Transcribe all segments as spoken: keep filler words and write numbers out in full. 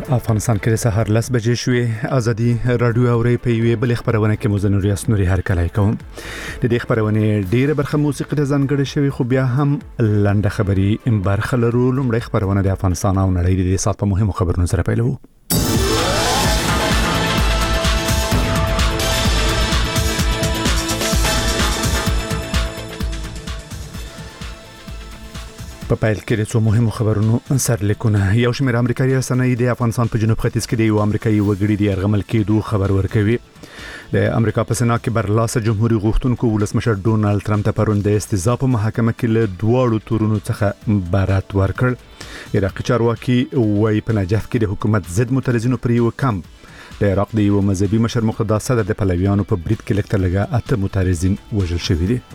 افغانستان کې سهار لس بجې شوې. ازادي رادیو اوري په یوې بل خبرونه کې مزن ریاست نوري هر کله کوم د دې خبرونه ډیره برخه موسیقي د ځانګړي شوی خو بیا هم لنډه خبري ام برخه لرو. لومړی خبرونه د افغانستان او نړۍ د سات په مهمو خبرونو سره پیلو. په پایل کې د څو مهمو خبرونو سرلیکونه. یو شمېر امریکایي رسنۍ د افغانستان په جنوب ختیځ کې د یو امریکایي وګړي د یرغمل کېدو خبر ورکوي. د امریکا په سنا کې برلاسه جمهوریت غوښتونکو ولسمشر ډونالد ټرمپ ته پرون د استضافه په محکمه کې له دواړو تورونو څخه برات ورکړ. عراقي چارواکي وايي په نجف کې د حکومت ضد معترضینو پر یو کمپ د عراق د یو مذهبي مشر مقتدا صدر د پلویانو په برید کې لکه لګا اته معترضین وژل شوي دي.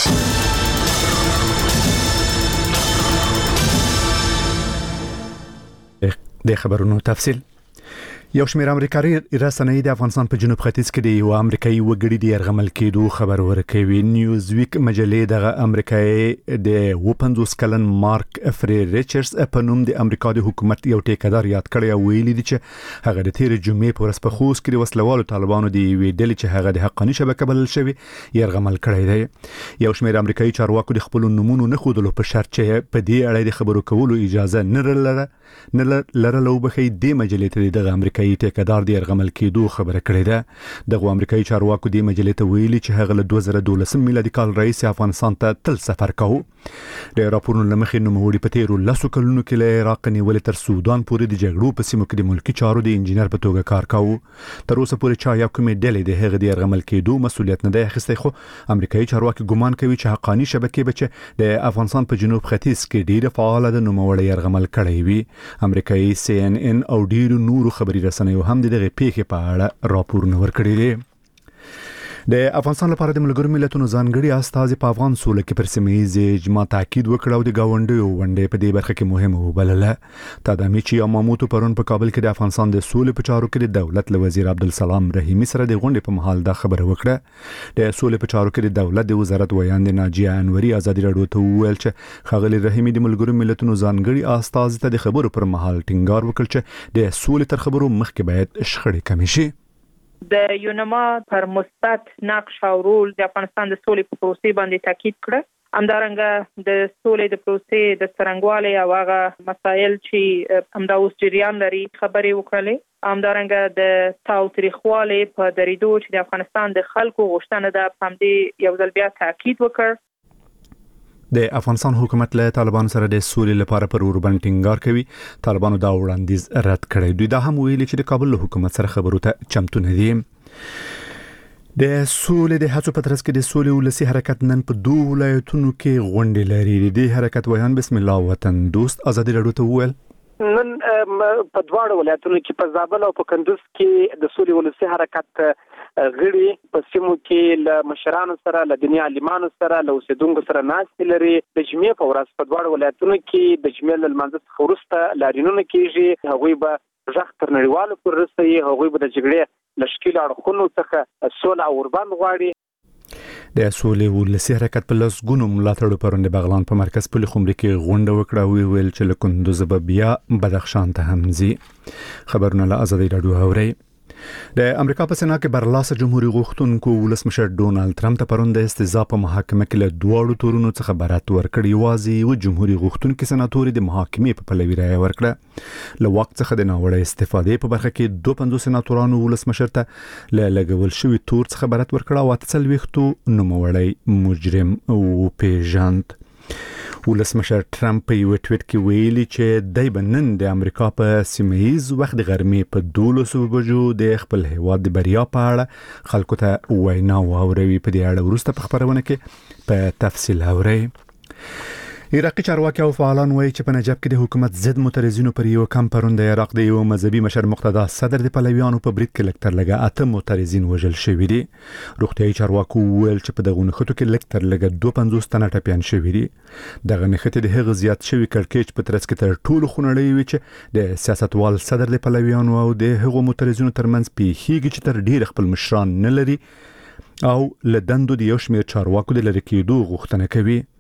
د خبرونو تفصیل. یو شمېر امریکایي رسنۍ د افغانستان په جنوب ختیځ کې د یو امریکایي وګړي د یرغمل کېدو خبر ورکوي. نیوزویک مجلې د امریکایي د پنځوس کلن مارک فري ریچارډز په نوم د امریکا د حکومت یو ټیکدار یاد کړی او ویلي دي چې هغه د تیر جمعې په ورځ په خوست کې د وسلوالو طالبانو د وی ډلې چې هغه د حقاني شبکه بلل شوی یرغمل کړی دی. یو شمېر امریکایي چارواکو د خپل نمونه نه خودلو په شرط چې په دې اړه د خبرو کولو اجازه نه لرله نه لرلو بخي د مجلې ته د امریکایي ټیکدار د یرغمل کېدو خبره کړې ده. دغه امریکایي چارواکو د مجلې ته ویلي چې هغه له دوه زره دولسم میلادي کال رئیس افغانستان ته تل سفر کوي. د راپورونو لمخې نوموړي په تیرو لسو کلونو کې له عراق نیولې تر سودان پورې د جګړو په سیمو کې د ملکی چارو د انجینر په توګه کار کوي. تر اوسه پورې چا یو کومې ډلې د هغه د یرغمل کېدو مسولیت نه دی اخیستی، خو امریکایي چارواکي ګمان کوي چې حقاني شبکې به چې د افغانستان په جنوب ختیځ کې ډیره فعاله ده نوموړی یرغمل کړی وي. امریکایي سی ان ان او ډیرو نورو خبري رسنیو هم دغه پیښې په اړه راپورونه ورکړي دي. د افغانستان لپاره د ملګرو ملتونو ځانګړي استازي په افغان سوله کې پر سیمه ییز اجماع تاکید وکړ او د گاونډیو ونډې په دې برخه کې مهمه وبلله. تادامي چې یاماموتو پرون په کابل کې د افغانستان د سولې په چارو کې د دولت له وزیر عبدالسلام رحیمي سره د غونډې په مهال دا خبره وکړه. د سولې په چارو کې د دولت د وزارت ویاند ناجیه انوري ازادي راډیو ته وویل چې ښاغلي رحیمي د ملګرو ملتونو ځانګړي استازي ته د خبرو پر مهال ټینګار وکړ چې د سولې تر خبرو مخکې باید شخړې کمې شي. د یونما پر مثبت نقش او رول د افغانستان د سولې په پروسې باندې تاکید کړ. همدارنګه د سولې د پروسې د څرنګوالي او هغه مسایل چې همدا اوس جریان لري خبرې وکړلې. همدارنګه د تاوتریخوالي په دریدو چې د افغانستان د خلکو غوښتنه ده په همدې یو ځل بیا تاکید وکړ. د افغانستان حکومت له طالبانو سره د سولې لپاره پر اوربند ټینګار کوي. طالبانو دا وړاندیز رد کړی. دوی دا هم ویلي چې د کابل له حکومت سره خبرو ته چمتو نه دي. د سولې د هڅو په ترڅ کې د سولې ولسی حرکت نن په دوه ولایتونو کې غونډې لري. د حرکت ویان بسم الله وطن دوست ازادي راډیو ته وویل نن په دواړو ولایتونو کې په زابل او په کندوز کې د سولې ولسی حرکت غړي په سیمو کې له مشرانو سره له دنیا عالمانو سره له اوسیدونکو سره ناستې لري. د جمعې په ورځ په دواړو ولایتونو کې د جمعې له لمانځه څخه وروسته لارینونه کېږي. هغوی به غږ تر نړیوالو پورې رسوي. هغوی به د جګړې له ښکېلو اړخونو څخه سوله او اوربند غواړي. د سولې ولسی حرکت په لسګونو ملاتړو پرون د بغلان په مرکز پل خمري کې غونډه وکړه او ویل چې له کندوز به بیا بدخشان ته هم ځي. خبرونه له ازادي راډیو اوري. د امریکا په سنا کې برلاسه جمهوریت غوښتونکو ولسمشر ډونالد ټرمپ ته پرون د استضافه په محکمه کې له دواړو تورونو څخه برات ورکړ. یوازې یو جمهوریت غوښتونکو سناتوري د محاکمې په پلوي رایه ورکړه. له وخت څخه د ناوړه استفادې په برخه کې دوه پنځوس سناتورانو ولسمشر ته له لګول شوی تور څخه برات ورکړه او اته څلوېښتو نوموړی مجرم او پیژند. ولسمشر ټرمپ په یو ټویټ کې ویلي چې دای بنن د امریکا په سیمه‌یز وخت د غرمې په دولسو بجو د خپل هیواد د بریا په اړه خلکو ته وینا واوروي. په دې اړه وروسته په خبرونه کې په تفصیل اوري. عراقي چارواکي او فعالان وایي چې په نجف کې د حکومت ضد معترضینو پر یو کمپ پرون د عراق د یو مذهبي مشر مقتدا صدر د پلویانو په برید کې لکتر لګا اته معترضین وژل شوي دي. روغتیايي چارواکو ویل چې په دغه نښتو کې لکتر لګا دوه پنځوس تنه ټپیان شوي دي. دغه نښتې د هغه زیات شوي کړکېچ په ترڅ کې تر ټولو خونړۍ وي چې د سیاستوال صدر د پلویانو او د هغو معترضینو ترمنځ پیښیږي چې تر ډیر خپل مشران نه لري او له دندو د یو شمېر چارواکو د لرې کېدو غوښتنه کوي.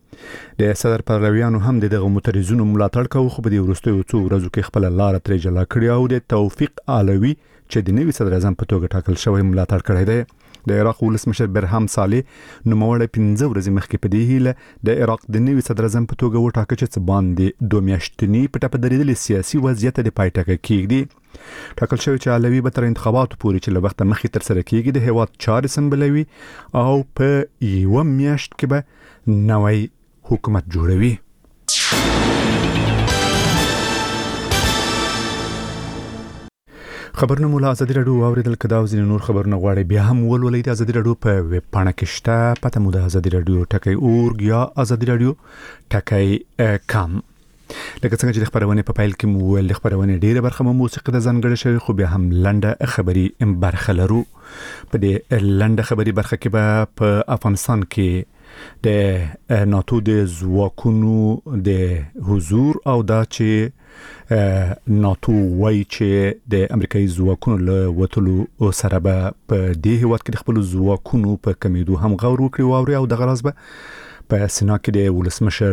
د صدر پهلویانو هم دغه مترزونو ملاتړ کوي، خو په دې وروستیو څو ورځو کې خپل لار ترې جلا کړې او د توفیق علوي چې د نوي صدر اعظم په توګه ټاکل شوی ملاتړ کړی دی. د عراق ولسمشر برهم صالح نوموړی پنځه ورځې مخکې په دې هیله د عراق د نوي صدر اعظم په توګه وټاکه چې څه باندې دوه میاشتني په ټپه درېدلې سیاسي وضعیت د پای ټکی کېږدي. ټاکل شوی چې علوي به تر انتخاباتو پورې چې له وخته مخکې ترسره کېږي د هېواد چارې سمبلوي او په یوه میاشت کې به نوی حکومت جوړوي. خبرونه مو له ازادي راډیو اوریدل کدا او ځینې نور خبرونه غواړي بیا هم ولولئ د ازادي راډیو په ویب پاڼه کې شته، پته مو د ازادي راډیو ټکی اورګ یا ازادي راډیو ټکی کام. لکه څنګه چې د خبرونه په فایل کې مو ول خبرونه ډیره برخه مو موسیقي د ځانګړي شوی، خو بیا هم لنډه خبري برخه لرو. په دې لنډه خبري برخه کې به په افغانستان کې د ناتو د ځواکونو د حضور او دا چې ناتو وایي چې د امریکایي ځواکونو له وتلو سره به په دې هیواد کې د خپل ځواکونو په کمیدو هم غور وکړي او دغه راز به په سنا کې د ولسمشر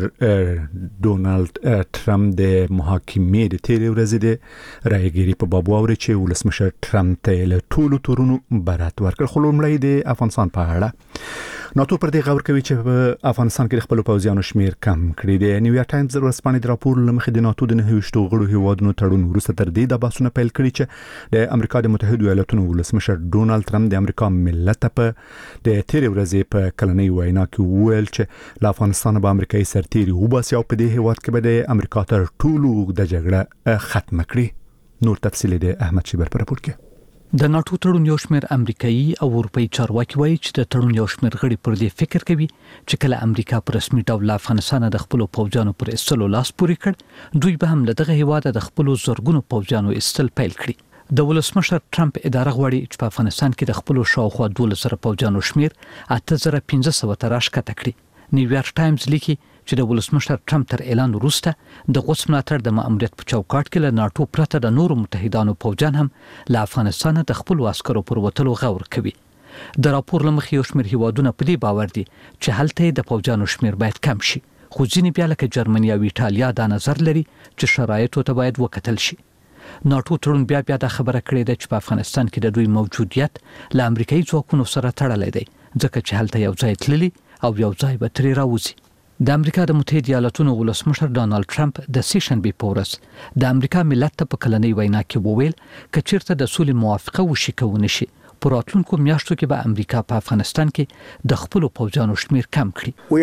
ډونالد ټرمپ د محاکمې د تیرې ورځې د رایګيري په باب واوري چې ولسمشر ټرمپ ته له ټولو تورونو برات ورکړ. خو لومړی د افغانستان په اړه ناتو پر دې غور کوي چې په افغانستان کې د خپل پوځیانو شمیر کم کړی دی. نیویارک ټایمز ورځپاڼې د راپور لمخې د ناتو د نه ویشتو غړو هیوادونو تړون وروسته تر دې د باسونه پیل کړی چې د امریکا د متحده ایالاتونو ولسمشر ډونالد ټرمپ د امریکا ملت په د تیرې ورځې په کلنۍ وینا کې وویل چې له افغانستان به امریکایي سرتیري وباسي او په دې هیواد کې به د امریکا تر ټولو د جګړه ختم کړي. نور تفصیل د احمد شیبر پر راپور کې. د ناتو تړون یو شمېر امریکایي او اروپایي چارواکي وایي چې د تړون یو شمېر غړي پر دې فکر کوي چې کله امریکا پر رسمي ډول افغانستان د خپل پوځیانو پر استلو لاس پورې کړ، دوی به هم له دغه هیواد د خپل زورګونو پوځیانو استل پیل کړي. د ولسمشر ټرمپ اداره غواړي چې په افغانستان کې د خپل شاوخوا دولس زره پوځیانو شمیر اته زره پنځه سوه ته راښکته کړي. نیویارک ټایمز لیکي چې د ولسمشر ټرمپ تر اعلان وروسته د قدس ملاتړ د ماموریت په چوکاټ کې له ناتو پرته د نورو متحدانو پوځیان هم له افغانستان د خپل عسکرو پر وتلو غور کوي. د راپور لمخې یو شمېر هیوادونه په دې باور دي چې هلته د پوځیانو شمیر باید کم شي، خو ځینې بیا لکه جرمني او ایټالیا دا نظر لري چې شرایطو ته باید وکتل شي. ناتو تړون بیا بیا د خبره کړې ده چې په افغانستان کې د دوی موجودیت له امریکایي ځواکونو سره تړلی دی، ځکه چې هلته یو ځای تللی او یو ځای به ترې راوځي. د امریکا د متحده ایالاتونو ولسمشر ډانلډ ټرمپ د سې شنبې په ورځ د امریکا ملت ته په کلنۍ وینا کې وویل چې چیرته د سولې موافقه وشي کوي شي په راتلونکو میاشتو کې به امریکا په افغانستان کې د خپل پوځیانو شمیر کم کړي.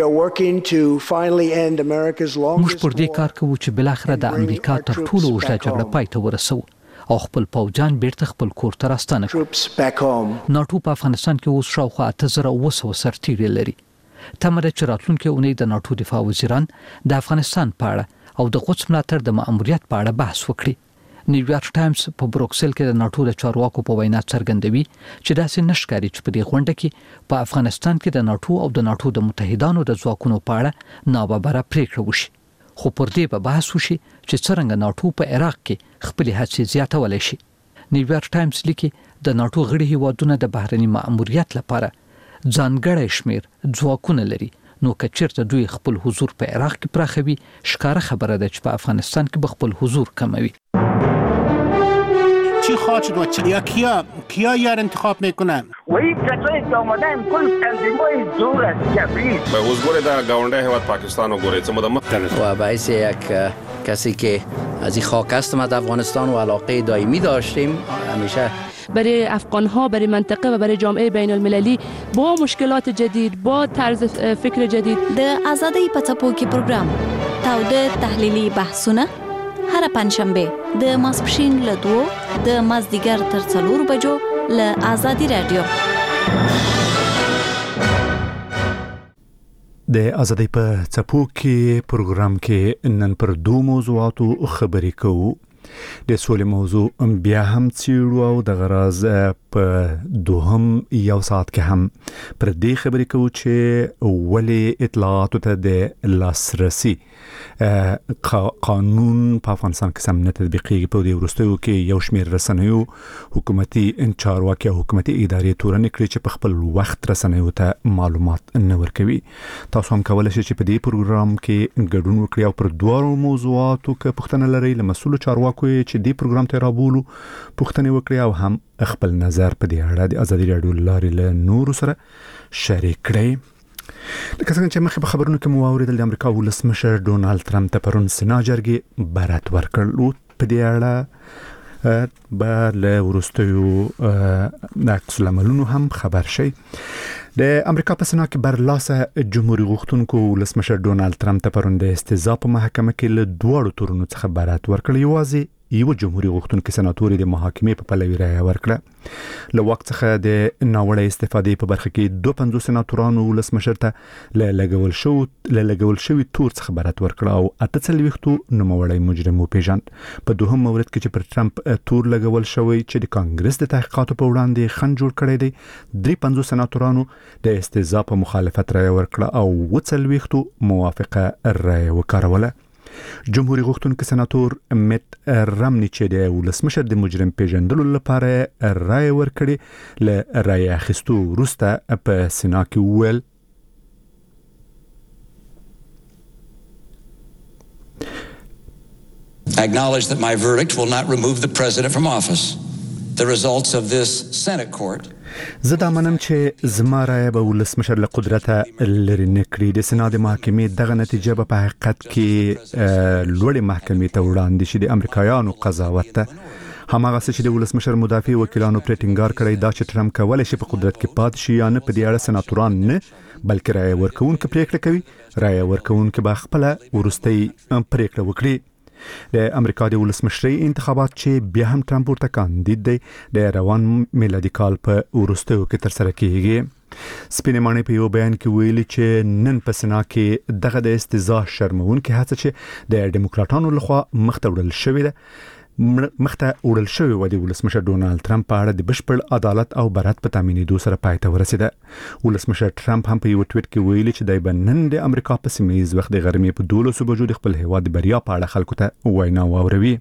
موږ پر دې کار کوو چې بل اخر د امریکا تر ټولو اوږده جګړه پای ته ورسوو او خپل پوځیان بیرته خپل کور ته راستانه کړو. ناتو په افغانستان کې اوس شاوخوا اته زره اوه سوه سرتیري لري. تمره چې راتلونکي اونۍ د ناتو دفاع وزیران د افغانستان په اړه او د قدس ملاتړ د ماموریت په اړه بحث وکړي. نیویارک ټایمز په بروکسل کې د ناتو د چارواکو په وینا څرګندوي چې داسې نشکاري چې په دې غونډه کې په افغانستان کې د ناتو او د ناتو د متحدانو د ځواکونو په اړه ناببره پریکړه وشي، خو پر دې به بحث وشي چې څرنګه ناتو په عراق کې خپل هڅې زیاتولی شي. نیویارک ټایمز لیکي د ناتو غړي هیوادونه د بهرني ماموریت لپاره ځانګړی شمیر ځواکونه لري، نو که چیرته دوی خپل حضور په عراق کې پراخوي، ښکاره خبره ده چې په افغانستان کې به خپل حضور کموي. چی خواهد شد و چی؟ یا کیا کیا یار انتخاب میکنن؟ و این کسایی که آمدن کل تنظیمای دور از جبریست. به حضور در گاونده هیواد پاکستان و گوریت مدام و باعث یک کسی که از این خاک هستم از افغانستان و علاقه دائمی داشتیم همیشه برای افغان ها، برای منطقه و برای جامعه بین المللی با مشکلات جدید، با طرز فکر جدید. د آزادی پڅپو کې پروګرام تاوده تحلیلی بحثونه هر پنځشنبه د ماسپښین له دوه د مازدیګر تر څلور بجو له آزادی رادیو. د آزادی په څپو کې پروګرام کې نن پر دوه موضوعاتو خبرې کوو. د سولې موضوع بیا هم څیړو او د غراز په دوهم یو ساعت کې هم پر دې خبرې کوو چې ولې اطلاعاتو ته د لاسرسي قانون په افغانستان کې سم نه تطبیقېږي. په دې وروستیو کې یو شمېر رسنیو حکومتي چارواکي او حکومتي ادارې تورنې کړې چې په خپل وخت رسنیو ته معلومات نه ورکوي. تاسو هم کولای شئ چې په دې پروګرام کې ګډون وکړئ او پر دوه موضوعاتو کې پوښتنه لرئ له مسؤل چارواکو چې دې پروګرام ته رابولو پوښتنه وکړئ او هم خپل نظر په دې اړه د ازادي راډیو لارې له نور سره شریک کړئ. لکه څنګه چې مخکې په خبرونو کې مو واورېدل د امریکا ولسمشر ډونالد ټرمپ ته پرون سنا جرګې برات ورکړ. په دې اړه به له وروستیو عکس العملونو هم خبر شي. د امریکا په سنا کې برلاسه جمهوریت غوښتونکو ولسمشر ډونالد ټرمپ ته پرون د استضافه په محکمه کې له دوه تورونو څخه برات ورکړ. یوازې یو جمهوریت غوښتونکو سناتور د محاکمې په پلوي رایه ورکړه. له وخت څخه د ناوړه استفادې په برخه کې دوه پنځوس سناتورانو ولسمشر ته له لګول شو له لګول شوی تور څخه برات ورکړه او اته څلوېښتو نوموړی مجرم وپېژند. په دوهم مورد کې چې پر ټرمپ تور لګول شوی چې د کانګرس د تحقیقاتو په وړاندې خنډ جوړ کړی دی، درې پنځوس سناتورانو د استضافه مخالفت رایه ورکړه او اوه څلوېښتو موافقه رایه وکاروله. جمهوریت غوښتونکو سناتور میت رامني چې د ولسمشر د مجرم پیژندلو لپاره رایه ورکړي له رایه اخیستو وروسته په سنا کې وویل I acknowledge that my verdict will not remove the president from office. The results of this Senate court زه دا منم چې زما رایه به ولسمشر له قدرته لرې نه کړي. د سنا د محکمې دغه نتیجه به په حقیقت کې لوړې محکمې ته وړاندې شي. د امریکایانو قضاوت ته هماغه چې د ولسمشر مدافع وکیلانو پرې ټینګار کړی دا چې ټرمپ کولی شي په قدرت کې پاتې شي یا نه، په دې اړه سناتوران نه بلکې رایه ورکوونکي پریکړه کوي. رایه ورکوونکي به خپله وروستۍ پریکړه وکړي. د امریکا د ولسمشرۍ انتخابات چې بیا هم ټرمپ ورته کاندید دی د روان میلادي کال په وروستیو کې ترسره کیږي. سپینې ماڼۍ په یو بیان کې ویلي چې نن په سنا کې دغه د استضاء شرمونکې هڅه چې د ډیموکراټانو لخوا مخته وړل شوې ده مخته وړل شوې و د ولسمشر ډونالد ټرمپ په اړه د بشپړ عدالت او برات په تامینېدو سره پای ته ورسېده. ولسمشر ټرمپ هم په یو ټویټ کې ویلي چې دی به نن د امریکا په سیمه ییز وخت د غرمې په دولسو بجو د خپل هیواد د بریا په اړه خلکو ته وینا واوروي.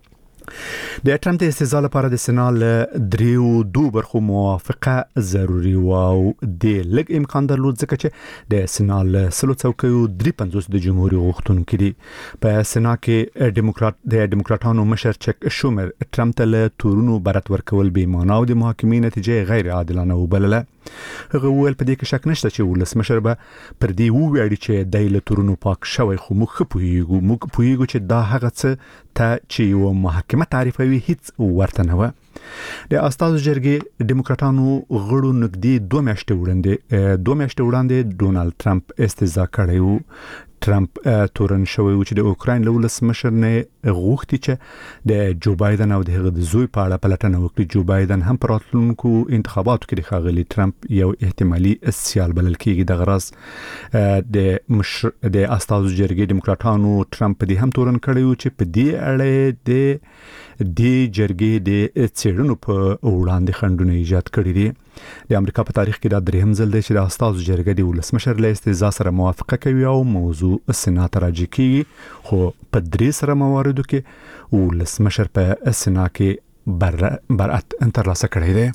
د ټرمپ د استضاء لپاره د سنا له دریو دو برخو موافقه ضروري و او د لږ امکان درلود ځکه چې د سنا له سلو څوکیو درې پنځوس د جمهوریت غوښتونکو دي. په سنا کې ډیموکرات د ډیموکراټانو مشر چک شومر ټرمپ ته له تورونو برات ورکول بې معنا او د محاکمې نتیجه غیر عادلانه وبلله. هغه وویل په دې کې شک نشته چې ولسمشر به پر دې وویاړي چې د له تورونو پاک شوی، خو موږ پوهیږو موږ پوهیږو چې دا هغه څه ته چې یو محکمه تعریفوي هیڅ ورته نه و. د استازو جرګې ډیموکراټانو غړو نږدې دوه میاشتې وړاندې دوه میاشتې وړاندې ډونالد ټرمپ استضاء کړی و. ټرمپ تورن شوی و چې د اوکراین له ولسمشر نه غوښتي چې د جو بایدن او د هغه د زوی په اړه پلټنه وکړي. جو بایدن هم پر راتلونکو انتخاباتو کې د ښاغلي ټرمپ یو احتمالي سیال بلل کېږي. د غرض د مشر د استازو جرګې ډیموکراټانو ټرمپ په دې هم تورن کړی و چې په دې اړه د د جرګې د څېړنو په وړاندې خنډونه ایجاد کړي دي. د امریکا په تاریخ کې دا دریم ځل دی چې د استازو جرګه د ولسمشر له استضاء سره موافقه کوي او موضوع سنا ته راجع کیږي، خو په درې سره مواردو کې ولسمشر په سنا کې برات ترلاسه کړی دی.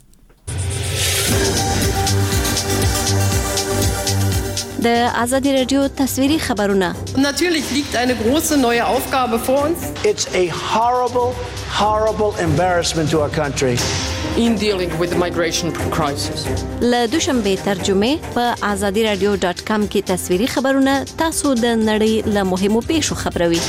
د ازادي رادیو تصویري خبرونه. Natürlich liegt eine große neue Aufgabe vor uns. It's a horrible, horrible embarrassment to our country. In dealing with the migration crisis. له دوشنبه ترجمه په azadi radio dot com کې تصویري خبرونه تاسو د نړۍ له مهمو پیښو خبروي.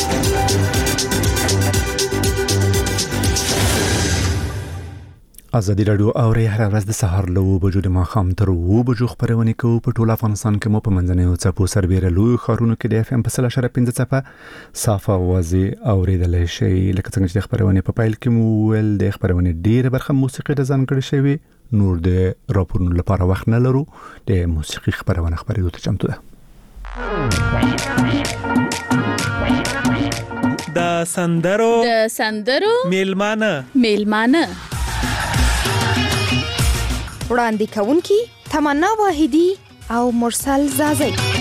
ازادي رادیو اوري هر ورځ د سهار له اوه بجو د ماښام تر اوه بجو خبرونه کوي په ټول افغانستان کې. مو په منځنیو څپو سربېره لوی ښارونو کې د اف ام په سل اشاره پنځه څپه صافه اوازې اورېدلی شي. لکه څنګه چې د خبرونه په پایل کې مو ویل د خبرونه ډېره برخه موسیقي د ځانګړې شوی، نور د راپورونو لپاره وخت نه لرو. د موسیقي خبرونه خبرېدو ته چمتو ده. د سندرو د سندرو میلمانه میلمانه وړاندې کوونکی تمنا واحدی او مرسل زازی.